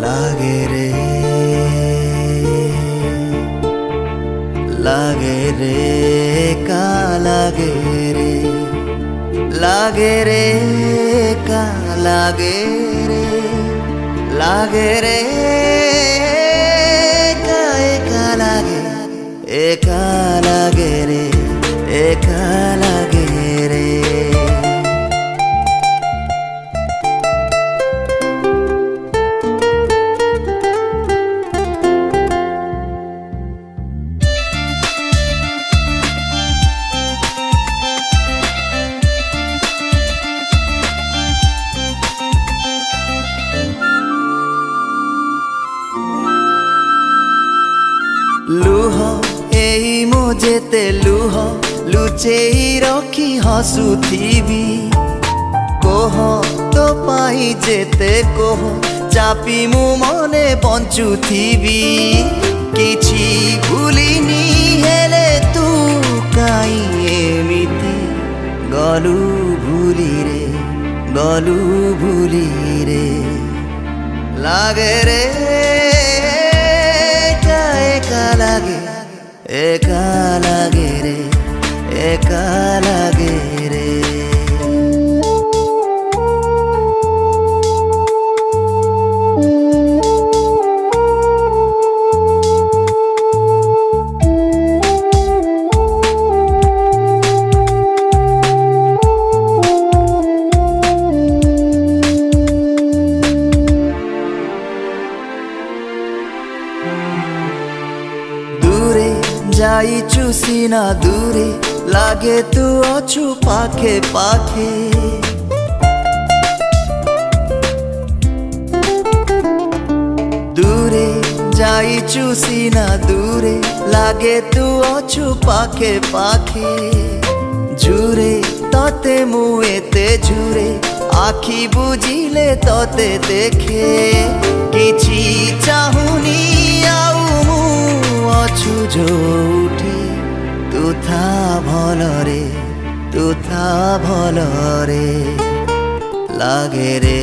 लागे रे लागे रे का लागे रे लागे रे का लागे रे लागे रे का एका लागे एका लागे रे एका लागे रे। लुह एई मो जेते लुह लुचेई रखी हसुथिबी कोह तो पाई जेते कोह चापी मु मने बंचुथिबी किछि भूलिनी हेले तू काई एमिति गलु भूली रे लागे रे एका लागे एका लागे रे एका लागे रे। जाई चुसीना दूरे लागे तू अछु पाखे पाखे दूरे जाई चुसीना दूरे लागे तू अछु पाखे पाखे झुरे तते मुएते झुरे आखी बुझिले तते देखे किछि चाहुनी आउ मु अछु जोठी तू था भल रे लागे रे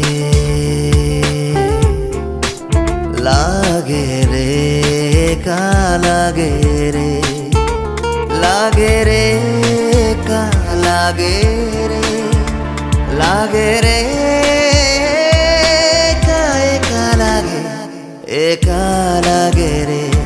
लागे रे का लागे रे लागे रे का लागे रे लागे रे का एका लागे रे